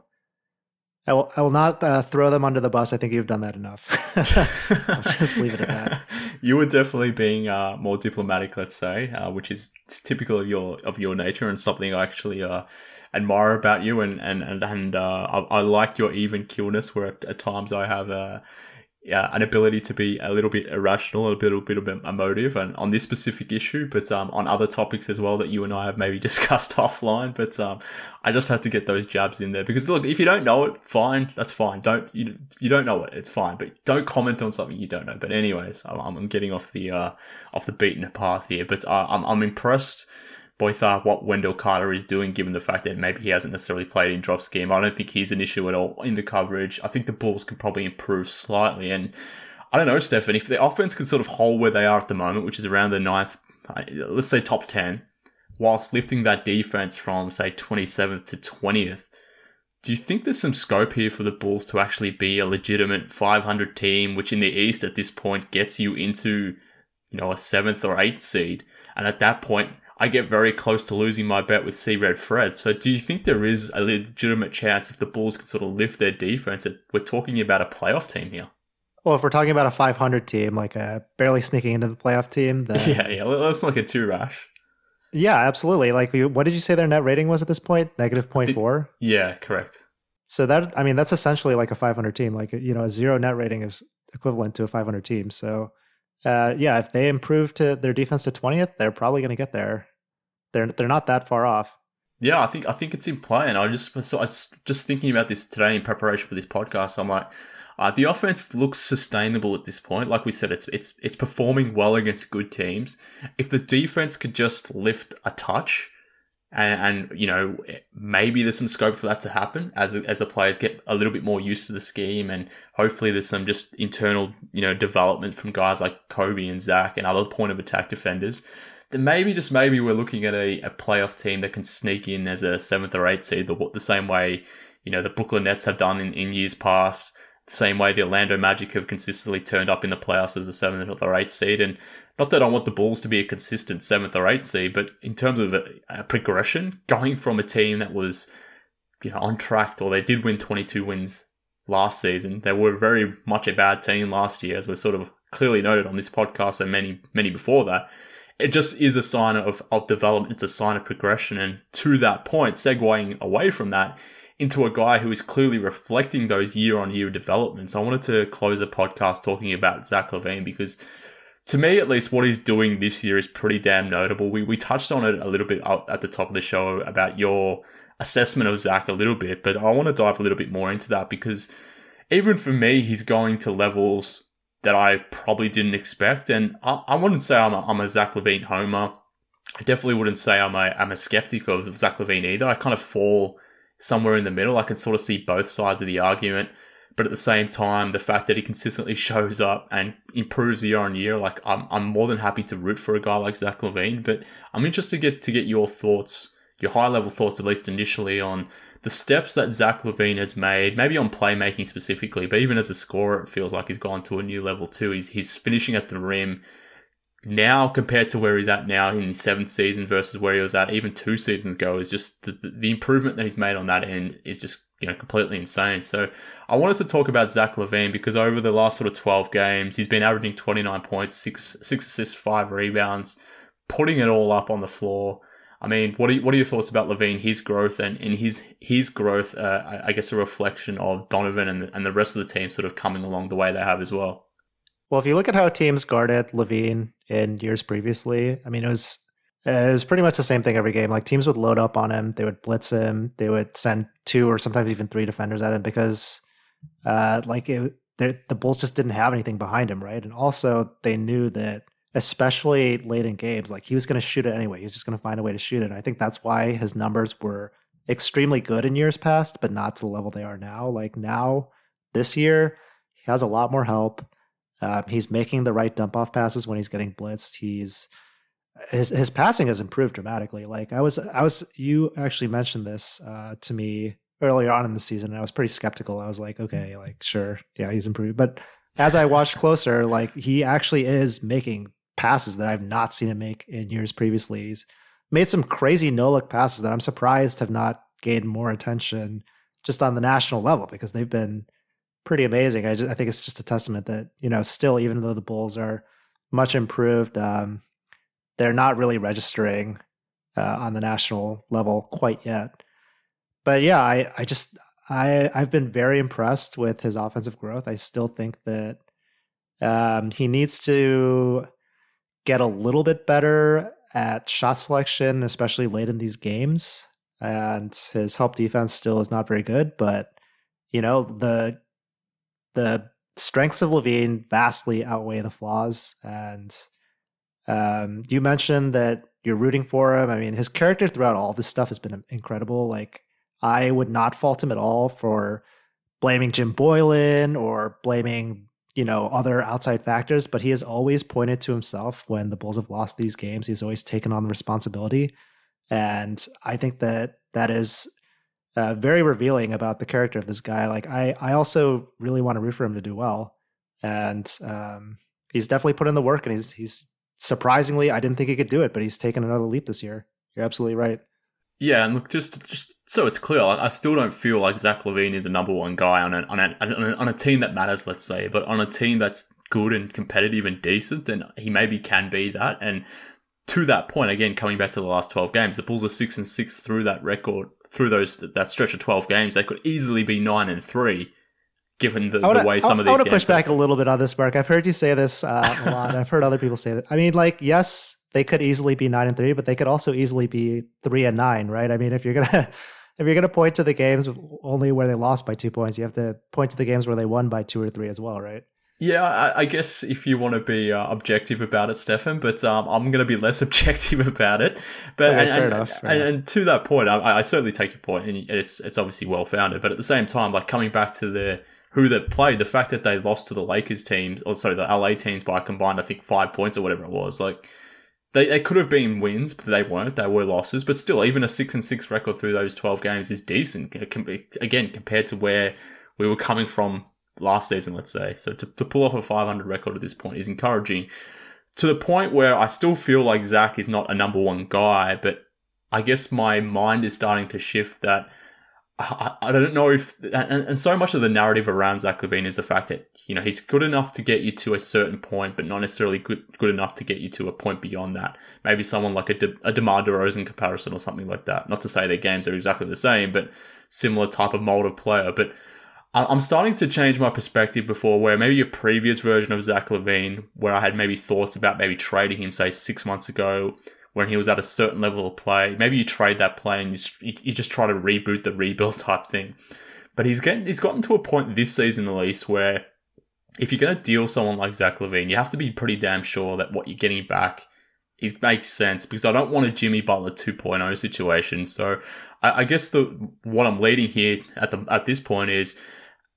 I will, I will not uh, throw them under the bus. I think you've done that enough. I'll just leave it at that. You were definitely being uh, more diplomatic, let's say, uh, which is typical of your of your nature and something I actually uh, admire about you. And and and, and uh, I, I like your even keelness, where at, at times I have a. Yeah, an ability to be a little bit irrational, a little bit, a bit emotive, and on this specific issue, but um, on other topics as well that you and I have maybe discussed offline. But um, I just had to get those jabs in there because look, if you don't know it, fine, that's fine. Don't you? You don't know it, it's fine, but don't comment on something you don't know. But anyways, I'm, I'm getting off the uh, off the beaten path here, but uh, I'm I'm impressed with uh, what Wendell Carter is doing, given the fact that maybe he hasn't necessarily played in drop scheme. I don't think he's an issue at all in the coverage. I think the Bulls could probably improve slightly. And I don't know, Stefan, if the offense can sort of hold where they are at the moment, which is around the ninth, let's say top ten, whilst lifting that defense from, say, twenty-seventh to twentieth, do you think there's some scope here for the Bulls to actually be a legitimate five hundred team, which in the East at this point gets you into, you know, a seventh or eighth seed? And at that point, I get very close to losing my bet with C-Red Fred. So do you think there is a legitimate chance if the Bulls can sort of lift their defense that we're talking about a playoff team here? Well, if we're talking about a five hundred team, like a barely sneaking into the playoff team, then yeah, yeah, let's not get too rash. Yeah, absolutely. Like, what did you say their net rating was at this point? Negative zero point four? Yeah, correct. So that, I mean, that's essentially like a five hundred team. Like, you know, a zero net rating is equivalent to a five hundred team. So Uh, yeah, if they improve to their defense to twentieth, they're probably going to get there. They're they're not that far off. Yeah, I think I think it's in play, and I just so I was just thinking about this today in preparation for this podcast. I'm like, uh, the offense looks sustainable at this point. Like we said, it's it's it's performing well against good teams. If the defense could just lift a touch, and, and you know maybe there's some scope for that to happen as as the players get a little bit more used to the scheme, and hopefully there's some just internal you know development from guys like Kobe and Zach and other point of attack defenders. Then maybe, just maybe, we're looking at a, a playoff team that can sneak in as a seventh or eighth seed, the, the same way, you know, the Brooklyn Nets have done in, in years past, the same way the Orlando Magic have consistently turned up in the playoffs as a seventh or eighth seed. And not that I want the Bulls to be a consistent seventh or eighth seed, but in terms of a, a progression, going from a team that was, you know, on track, or they did win twenty-two wins last season, they were very much a bad team last year, as we've sort of clearly noted on this podcast and many, many before that. It just is a sign of, of development. It's a sign of progression. And to that point, segueing away from that into a guy who is clearly reflecting those year-on-year developments, I wanted to close the podcast talking about Zach LaVine, because to me, at least, what he's doing this year is pretty damn notable. We we touched on it a little bit at the top of the show about your assessment of Zach a little bit, but I want to dive a little bit more into that, because even for me, he's going to levels that I probably didn't expect. And I, I wouldn't say I'm a, I'm a Zach LaVine homer. I definitely wouldn't say I'm a, I'm a skeptic of Zach LaVine either. I kind of fall somewhere in the middle. I can sort of see both sides of the argument. But at the same time, the fact that he consistently shows up and improves year on year, like I'm, I'm more than happy to root for a guy like Zach LaVine. But I'm interested to get to get your thoughts, your high level thoughts, at least initially, on the steps that Zach LaVine has made, maybe on playmaking specifically, but even as a scorer, it feels like he's gone to a new level too. He's he's finishing at the rim now compared to where he's at now in his seventh season versus where he was at even two seasons ago. Is just the, the improvement that he's made on that end is just, you know, completely insane. So I wanted to talk about Zach LaVine because over the last sort of twelve games, he's been averaging twenty-nine points, six six assists, five rebounds, putting it all up on the floor. I mean, what are what are your thoughts about LaVine, his growth, and, and his his growth? Uh, I, I guess a reflection of Donovan and and the rest of the team sort of coming along the way they have as well. Well, if you look at how teams guarded LaVine in years previously, I mean, it was it was pretty much the same thing every game. Like teams would load up on him, they would blitz him, they would send two or sometimes even three defenders at him because, uh, like it, the Bulls just didn't have anything behind him, right? And also they knew that, especially late in games, like he was going to shoot it anyway. He was just going to find a way to shoot it. And I think that's why his numbers were extremely good in years past, but not to the level they are now. Like now, this year, he has a lot more help. Uh, he's making the right dump off passes when he's getting blitzed. He's his his passing has improved dramatically. Like I was I was you actually mentioned this uh, to me earlier on in the season, and I was pretty skeptical. I was like, okay, like sure, yeah, he's improved. But as I watched closer, like he actually is making passes that I've not seen him make in years previously. He's made some crazy no look passes that I'm surprised have not gained more attention just on the national level because they've been pretty amazing. I, just, I think it's just a testament that, you know, still, even though the Bulls are much improved, um, they're not really registering uh, on the national level quite yet. But yeah, I, I just, I, I've been very impressed with his offensive growth. I still think that um, he needs to get a little bit better at shot selection, especially late in these games. And his help defense still is not very good, but you know, the the strengths of LaVine vastly outweigh the flaws. And um, you mentioned that you're rooting for him. I mean, his character throughout all this stuff has been incredible. Like, I would not fault him at all for blaming Jim Boylan or blaming, you know, other outside factors, but he has always pointed to himself when the Bulls have lost these games. He's always taken on the responsibility. And I think that that is uh, very revealing about the character of this guy. Like, I, I also really want to root for him to do well. And um, he's definitely put in the work, and he's, he's surprisingly, I didn't think he could do it, but he's taken another leap this year. You're absolutely right. Yeah, and look, just just so it's clear, I still don't feel like Zach LaVine is a number one guy on a, on a on a on a team that matters, let's say, but on a team that's good and competitive and decent, then he maybe can be that. And to that point, again, coming back to the last twelve games, the Bulls are six and six through that record, through those that stretch of twelve games. They could easily be nine and three, given the, wanna, the way some I, of these. I want to games push back a little bit on this, Mark. I've heard you say this uh, a lot. I've heard other people say that. I mean, like, yes, they could easily be nine and three, but they could also easily be three and nine, right? I mean, if you're gonna if you're gonna point to the games only where they lost by two points, you have to point to the games where they won by two or three as well, right? Yeah, I, I guess if you want to be uh, objective about it, Stefan, but um, I'm going to be less objective about it. But okay, and, fair and, enough, fair and, enough. and to that point, I, I certainly take your point, and it's it's obviously well founded. But at the same time, like coming back to the who they've played, the fact that they lost to the Lakers teams, or sorry, the L A teams by a combined, I think five points or whatever it was, like. They, they could have been wins, but they weren't. They were losses. But still, even a six and six record through those twelve games is decent. Again, compared to where we were coming from last season, let's say. So to, to pull off a five hundred record at this point is encouraging. To the point where I still feel like Zach is not a number one guy, but I guess my mind is starting to shift that I, I don't know if, and, and so much of the narrative around Zach LaVine is the fact that, you know, he's good enough to get you to a certain point, but not necessarily good good enough to get you to a point beyond that. Maybe someone like a, De, a DeMar DeRozan comparison or something like that. Not to say their games are exactly the same, but similar type of mold of player. But I'm starting to change my perspective before where maybe a previous version of Zach LaVine, where I had maybe thoughts about maybe trading him, say, six months ago, when he was at a certain level of play. Maybe you trade that play and you just, you just try to reboot the rebuild type thing. But he's getting he's gotten to a point this season at least where if you're going to deal someone like Zach LaVine, you have to be pretty damn sure that what you're getting back is, makes sense, because I don't want a Jimmy Butler two point oh situation. So I, I guess the what I'm leading here at the at this point is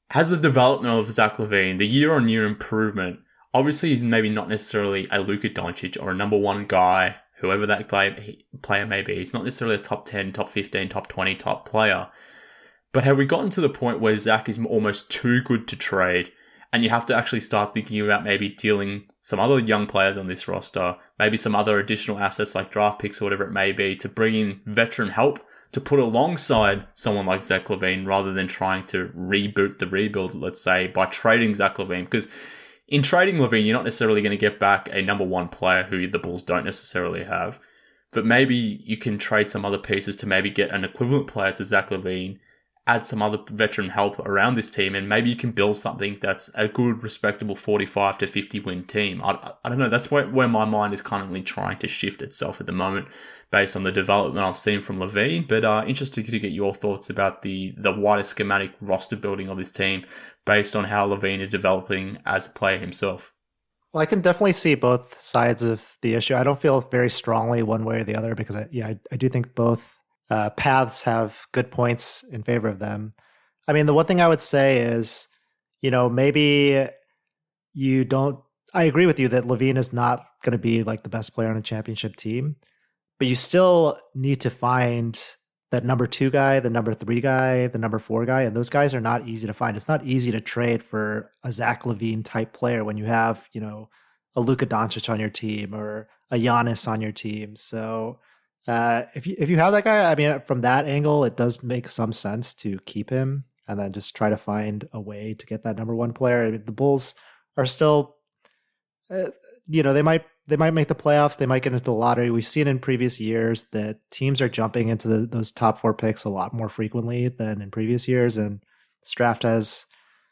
has the development of Zach LaVine, the year-on-year improvement, obviously he's maybe not necessarily a Luka Doncic or a number one guy, whoever that player may be. He's not necessarily a top ten, top fifteen, top twenty top player. But have we gotten to the point where Zach is almost too good to trade, and you have to actually start thinking about maybe dealing some other young players on this roster, maybe some other additional assets like draft picks or whatever it may be, to bring in veteran help to put alongside someone like Zach LaVine rather than trying to reboot the rebuild, let's say, by trading Zach LaVine? Because in trading LaVine, you're not necessarily going to get back a number one player who the Bulls don't necessarily have. But maybe you can trade some other pieces to maybe get an equivalent player to Zach LaVine, add some other veteran help around this team, and maybe you can build something that's a good, respectable forty-five to fifty win team. I, I don't know. That's where, where my mind is currently trying to shift itself at the moment based on the development I've seen from LaVine. But uh, interested to get your thoughts about the, the wider schematic roster building of this team based on how LaVine is developing as a player himself. Well, I can definitely see both sides of the issue. I don't feel very strongly one way or the other because, I, yeah, I, I do think both uh, paths have good points in favor of them. I mean, the one thing I would say is, you know, maybe you don't, I agree with you that LaVine is not going to be like the best player on a championship team, but you still need to find that number two guy, the number three guy, the number four guy, and those guys are not easy to find. It's not easy to trade for a Zach LaVine type player when you have, you know, a Luka Doncic on your team or a Giannis on your team. So uh, if you if you have that guy, I mean, from that angle, it does make some sense to keep him and then just try to find a way to get that number one player. I mean, the Bulls are still, uh, you know, they might. They might make the playoffs. They might get into the lottery. We've seen in previous years that teams are jumping into the, those top four picks a lot more frequently than in previous years. And this draft has,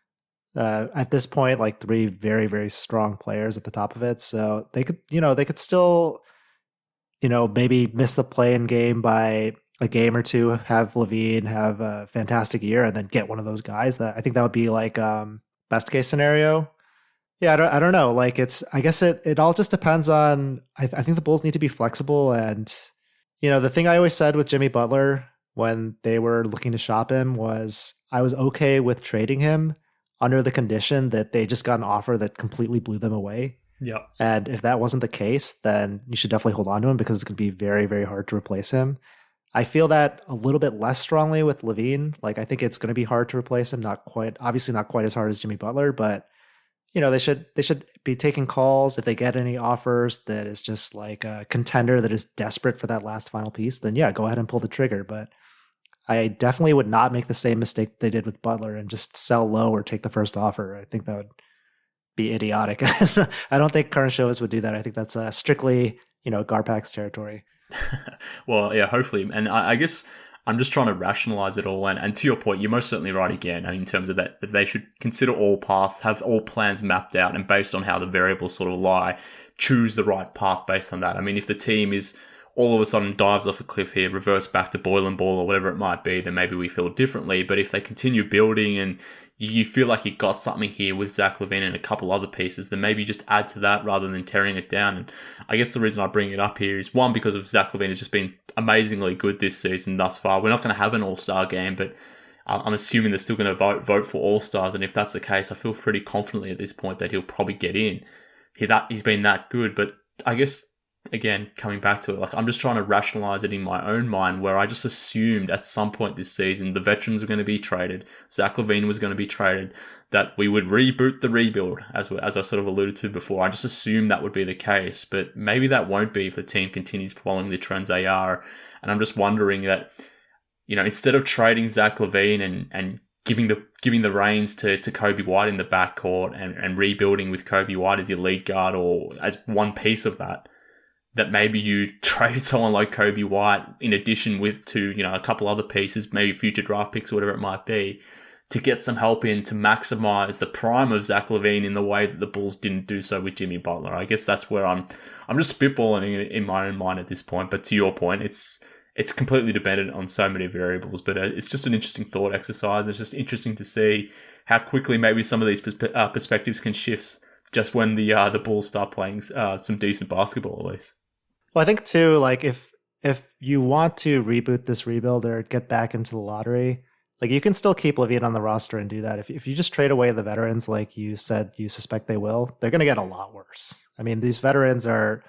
uh, at this point, like three very, very strong players at the top of it. So they could, you know, they could still, you know, maybe miss the play-in game by a game or two, have LaVine have a fantastic year and then get one of those guys. That I think that would be like um, best case scenario. Yeah, I don't, I don't know. Like it's, I guess it, it all just depends on, I, I think the Bulls need to be flexible. And, you know, the thing I always said with Jimmy Butler when they were looking to shop him was I was okay with trading him under the condition that they just got an offer that completely blew them away. Yeah. And if that wasn't the case, then you should definitely hold on to him because it's going to be very, very hard to replace him. I feel that a little bit less strongly with LaVine. Like I think it's going to be hard to replace him. Not quite, obviously not quite as hard as Jimmy Butler, but you know, they should they should be taking calls if they get any offers that is just like a contender that is desperate for that last final piece, then yeah, go ahead and pull the trigger. But I definitely would not make the same mistake they did with Butler and just sell low or take the first offer. I think that would be idiotic. I don't think current shows would do that. I think that's uh, strictly, you know, Garpax territory. Well, yeah, hopefully. And I, I guess I'm just trying to rationalize it all. And, and to your point, you're most certainly right again. And in terms of that, that they should consider all paths, have all plans mapped out, and based on how the variables sort of lie, choose the right path based on that. I mean, if the team is all of a sudden dives off a cliff here, reverse back to boil and ball or whatever it might be, then maybe we feel differently. But if they continue building and you feel like you got something here with Zach LaVine and a couple other pieces, then maybe just add to that rather than tearing it down. And I guess the reason I bring it up here is, one, because of Zach LaVine has just been amazingly good this season thus far. We're not going to have an all-star game, but I'm assuming they're still going to vote vote for all-stars. And if that's the case, I feel pretty confidently at this point that he'll probably get in. He, that, he's been that good. But I guess, again, coming back to it, like I'm just trying to rationalize it in my own mind, where I just assumed at some point this season the veterans were going to be traded, Zach LaVine was going to be traded, that we would reboot the rebuild, as we, as I sort of alluded to before. I just assumed that would be the case, but maybe that won't be if the team continues following the trends they are. And I'm just wondering that, you know, instead of trading Zach LaVine and and giving the giving the reins to, to Kobe White in the backcourt and, and rebuilding with Kobe White as your lead guard or as one piece of that, that maybe you trade someone like Kobe White in addition with to, you know, a couple other pieces, maybe future draft picks or whatever it might be, to get some help in to maximize the prime of Zach LaVine in the way that the Bulls didn't do so with Jimmy Butler. I guess that's where I'm I'm just spitballing in, in my own mind at this point. But to your point, it's it's completely dependent on so many variables. But it's just an interesting thought exercise. It's just interesting to see how quickly maybe some of these perspe- uh, perspectives can shift just when the uh, the Bulls start playing uh, some decent basketball, at least. Well, I think too, like if if you want to reboot this rebuild or get back into the lottery, Like you can still keep LaVine on the roster and do that. If if you just trade away the veterans, like you said, you suspect they will, they're going to get a lot worse. I mean, these veterans are.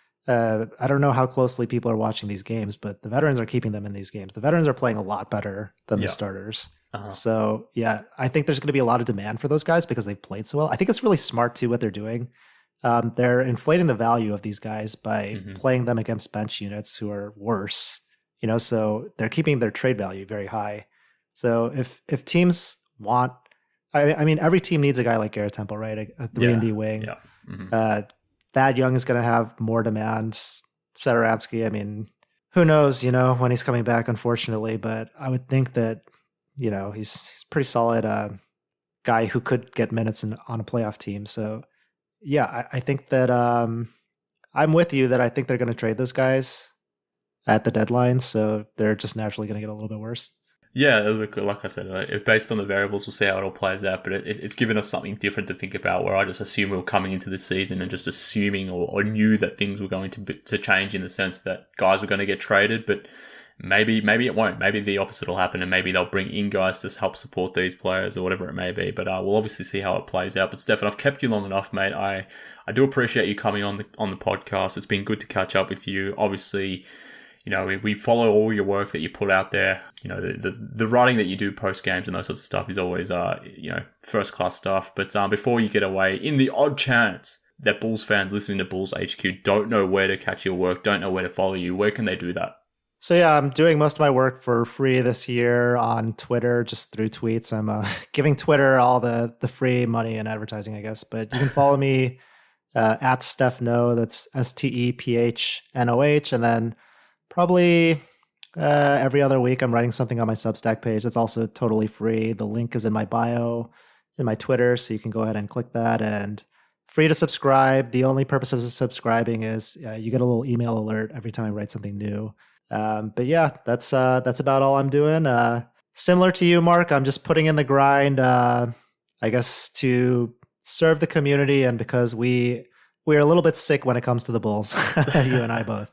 Uh, I don't know how closely people are watching these games, but the veterans are keeping them in these games. The veterans are playing a lot better than yeah. the starters. Uh-huh. So yeah, I think there's going to be a lot of demand for those guys because they've played so well. I think it's really smart too what they're doing. Um, they're inflating the value of these guys by mm-hmm. playing them against bench units who are worse. You know, so they're keeping their trade value very high. So if if teams want, I, I mean, every team needs a guy like Garrett Temple, right? A, a three and D wing. Yeah. Mm-hmm. Uh, Thad Young is going to have more demands. Satoransky, I mean, who knows? You know, when he's coming back, unfortunately. But I would think that you know he's he's a pretty solid uh, guy who could get minutes in, on a playoff team. So yeah, I, I think that um, I'm with you that I think they're going to trade those guys at the deadline. So they're just naturally going to get a little bit worse. Yeah, look, like I said, like, based on the variables, we'll see how it all plays out. But it, it's given us something different to think about. Where I just assume we were coming into this season and just assuming or, or knew that things were going to be, to change in the sense that guys were going to get traded. But maybe maybe it won't. Maybe the opposite will happen, and maybe they'll bring in guys to help support these players or whatever it may be. But uh, we'll obviously see how it plays out. But Stefan, I've kept you long enough, mate. I I do appreciate you coming on the on the podcast. It's been good to catch up with you. Obviously, you know, we, we follow all your work that you put out there. You know, the, the, the writing that you do post games and those sorts of stuff is always, uh, you know, first class stuff. But um, before you get away, in the odd chance that Bulls fans listening to Bulls H Q don't know where to catch your work, don't know where to follow you, where can they do that? So yeah, I'm doing most of my work for free this year on Twitter, just through tweets. I'm uh, giving Twitter all the the free money and advertising, I guess. But you can follow me uh, at Steph Noh. That's S T E P H N O H, and then probably uh, every other week I'm writing something on my Substack page. That's also totally free. The link is in my bio in my Twitter, so you can go ahead and click that, and free to subscribe. The only purpose of subscribing is uh, you get a little email alert every time I write something new. Um, but yeah, that's uh, that's about all I'm doing. Uh, similar to you, Mark, I'm just putting in the grind, uh, I guess, to serve the community, and because we we're a little bit sick when it comes to the Bulls, you and I both.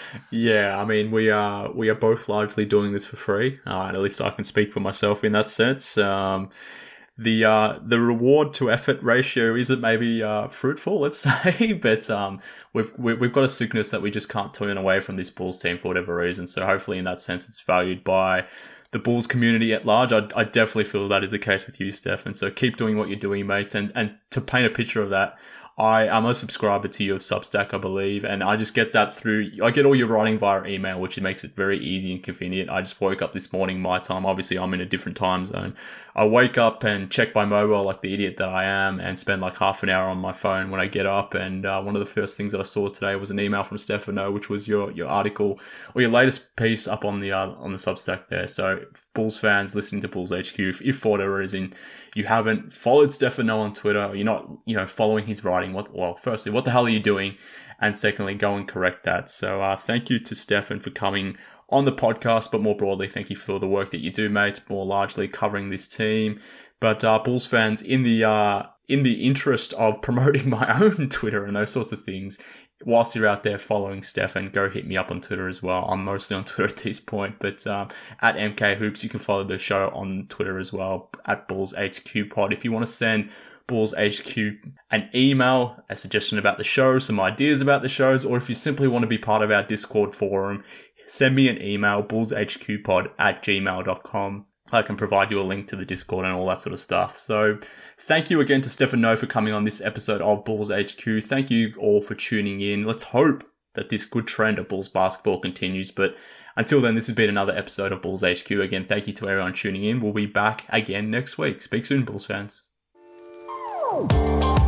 Yeah, I mean, we are we are both largely doing this for free, uh, and at least I can speak for myself in that sense. Um, the uh, the reward to effort ratio isn't maybe uh, fruitful, let's say, but um, we've we've got a sickness that we just can't turn away from this Bulls team for whatever reason. So hopefully, in that sense, it's valued by the Bulls community at large. I, I definitely feel that is the case with you, Stefan. So keep doing what you're doing, mate. And and to paint a picture of that, I am a subscriber to your Substack, I believe, and I just get that through. I get all your writing via email, which makes it very easy and convenient. I just woke up this morning, my time. Obviously, I'm in a different time zone. I wake up and check my mobile like the idiot that I am and spend like half an hour on my phone when I get up. And uh, one of the first things that I saw today was an email from Stefan Noh, which was your your article or your latest piece up on the uh, on the Substack there. So Bulls fans listening to Bulls H Q, if, if for whatever reason you haven't followed Stefan Noh on Twitter, or you're not, you know, following his writing, what, well, firstly, what the hell are you doing? And secondly, go and correct that. So uh, thank you to Stefan for coming on the podcast, but more broadly, thank you for the work that you do, mate, more largely covering this team. But uh, Bulls fans, in the uh, in the interest of promoting my own Twitter and those sorts of things, whilst you're out there following Stefan, go hit me up on Twitter as well. I'm mostly on Twitter at this point, but um, at M K Hoops, you can follow the show on Twitter as well, at Bulls H Q Pod. If you want to send Bulls H Q an email, a suggestion about the show, some ideas about the shows, or if you simply want to be part of our Discord forum, send me an email, bullshqpod at gmail dot com. I can provide you a link to the Discord and all that sort of stuff. So thank you again to Stefan Noh for coming on this episode of Bulls H Q. Thank you all for tuning in. Let's hope that this good trend of Bulls basketball continues. But until then, this has been another episode of Bulls H Q. Again, thank you to everyone tuning in. We'll be back again next week. Speak soon, Bulls fans.